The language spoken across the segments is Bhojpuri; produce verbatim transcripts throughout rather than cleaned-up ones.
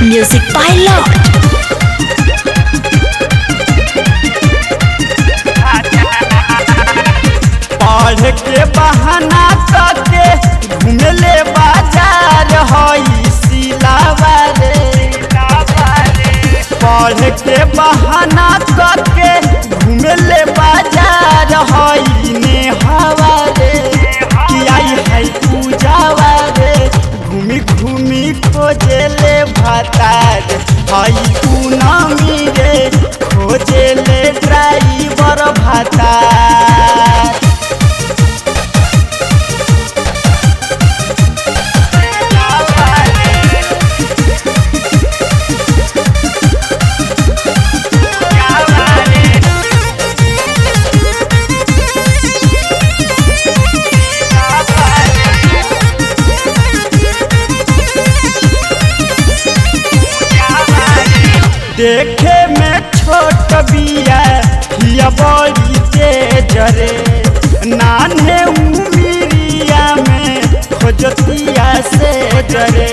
Music Pilot. पढ़ के बहाना करके घूमले बाजार हई सिलावा रे। पढ़ के बहाना करके घूमले बाजार हई नेहवा रे। कि आई है पूजावा रे घूमी घूमी खोजेले भातार हई पूनमी रे खोजेले ड्राइवर भातार। देखे में छोट बिया हिया बड़ी तेज रे। नान्हे उमिरिया में खोजतिया से जरे।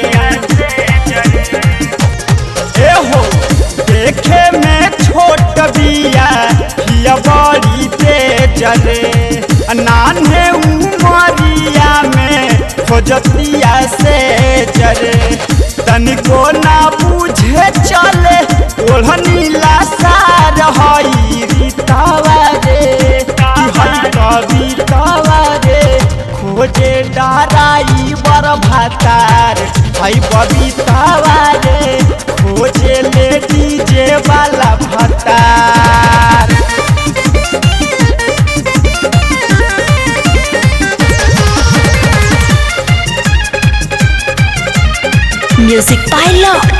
ए हो देखे में छोट बिया हिया बड़ी तेज रे। नान्हे उमरिया में खोजतिया से जरे। तनिको ना बुझे चले ओढ़नी लासार हई रीतावा रे। कि हई कवितावा रे खोजे डराई बर भातार हई बबीतावा रे खोजे ले डीजे वाला भातार। Music Pilot.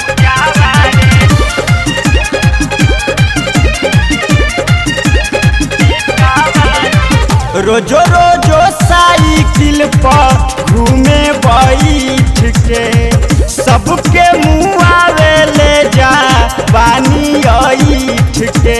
रोजो रोजो साइकिल पर घूमे बैठ के सबके मुआवे ले जा बानी ऐठ के।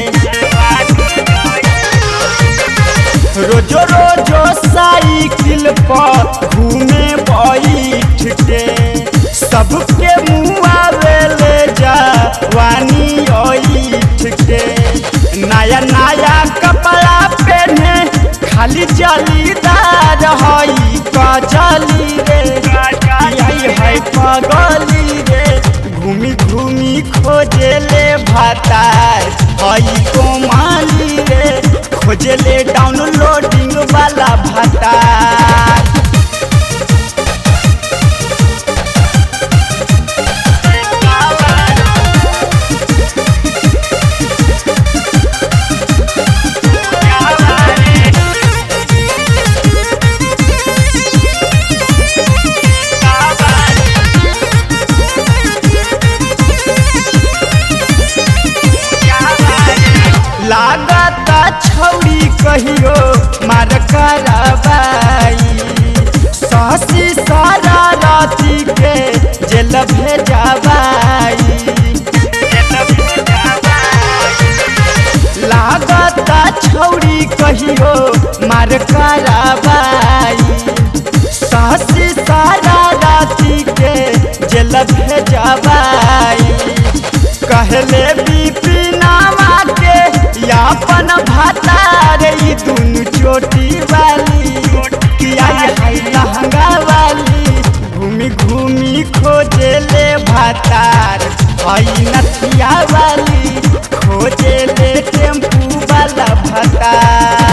रोजो रोजो साइकिल पर घूमे बैठ के सबके मुआवे ले जा बानी ऐठ के। नया नया कपड़ा पहने खाली जालीदार हई कजली रे। आई है पगली रे घूमी घूमी खोजेले भातार हई कोमाली रे खोजेले डाउनलोडिंग वाला भातार। लागता छौड़ी कहियो मार करबाई सासी सारा राती के जेल भेजाबाई। लागता छौड़ी कहियो मार करबाई सासी सारा राती के जेल भेजाबाई। कहले बिपिनावा के यापन भातार ई दुनु चोटी वाली। कि आई है लहंगा वाली घूमी घूमी खोजेले भातार हई नथिया वाली खोजेले टेम्पू वाला भातार।